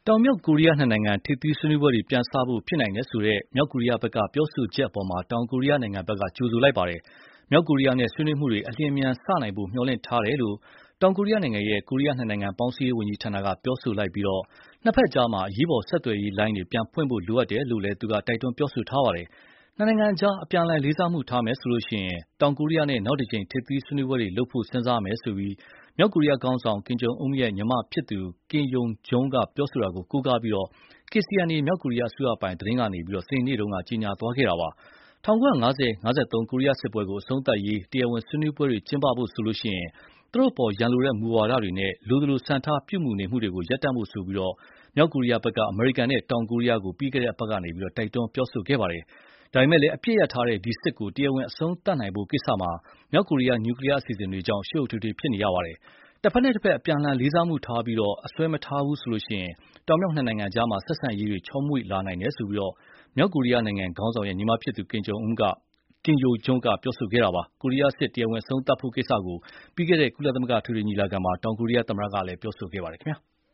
တောင်မြောက်ကိုရီးယားနှစ်နိုင်ငံထိပ်သီးဆွေးနွေးပွဲတွေပြန်စဖို့ဖြစ်နိုင်တယ်ဆိုတဲ့မြောက်ကိုရီးယားဘက်ကပြောဆိုချက်အပေါ်တောင်ကိုရီးယားနိုင်ငံဘက်ကကြိုဆိုလိုက်ပါတယ်။မြောက်ကိုရီးယားနဲ့ဆွေးနွေးမှုတွေအလျင်အမြန်စနိုင်ဖို့မျှော်လင့်ထားတယ်လို့တောင်ကိုရီးယားနိုင်ငံရဲ့ကိုရီးယားနှစ်နိုင်ငံပေါင်းစည်းရေးဝန်ကြီးဌာနကပြောဆိုလိုက်ပြီးနှစ်ဘက်ကြားအရေးပေါ်ဆက်သွယ်ရေးလိုင်းတွေပြန်ဖွင့်ဖို့လိုအပ်တယ်လို့လည်းသူကတိုက်တွန်းပြောဆိုထားပါတယ်။နှစ်နိုင်ငံကြားအပြန်အလှန်လေးစားမှုထားမယ်ဆိုရင်တောင်ကိုရီးယားနဲ့နောက်တစ်ကြိမ်ထိပ်သီးဆွေးနွေးပွဲတွေလုပ်ဖို့စဉ်းစားမယ်လို့မြောက်ကိုရီးယားခေါင်းဆောင်ကင်ဂျုံအွန်းရဲ့ညီမဖြစ်သူကင်ယုံဂျုံကပြောဆိုတာကိုကိုးကားပြီးKCNA မြောက်ကိုရီးယားအစိုးရပိုင်သတင်းကနေစနေနေ့တုန်းကကြေညာသွားခဲ့တာပါ။1950-53ကိုရီးယားစစ်ပွဲကိုအဆုံးသတ်ရေးတရားဝင်ဆွေးနွေးပွဲတွေကျင်းပဖို့ဆိုရင်သူတို့အပေါ်ရန်လိုတဲ့မူဝါဒတွေနဲ့လိုသလိုဆန်ထားပြုမူနေမှုတွေကိုရပ်တန့်ဖို့ဆိုပြီးမြောက်ကိုရီးယားဘက်ကအမေရိကန်နဲ့တောင်ကိုရီးယားကိုပြီးခဲ့တဲ့အပတ်ကနေတိုက်တွန်းပြောဆိုခဲ့ပါတယ်။ဒါပေမဲ့လည်းအပြစ်ရထားတဲ့ဒီစစ်ကိုတရားဝင်အဆုံးသတ်နိုင်ဖို့ကိစ္စမှာမြောက်ကိုရီးယားနျူကလီးယားအစီအစဉ်တွေကြောင့်ရှုပ်ထွေးဖြစ်နေရပါတယ်။တစ်ဖက်နဲ့တစ်ဖက်အပြန်အလှန်လေးစားမှုထားပြီးအစွဲမထားဘူးဆိုရင်တောင်မြောက်နှစ်နိုင်ငံကြားဆက်ဆံရေးတွေချောမွေ့လာနိုင်တယ်လို့မြောက်ကိုရီးယားနိုင်ငံခေါင်းဆောင်ရဲ့ညီမဖြစ်သူကင်ယုံဂျုံကပြောဆိုခဲ့တာပါ။ကိုရီးယားစစ်တရားဝင်အဆုံးသတ်ဖို့ကိစ္စကိုပြီးခဲ့တဲ့ကုလသမဂ္ဂအထွေထွေညီလာခံမှာတောင်ကိုရီးယားသမ္မတကလည်းပြောဆိုခဲ့ပါတယ်ခင်ဗျာ။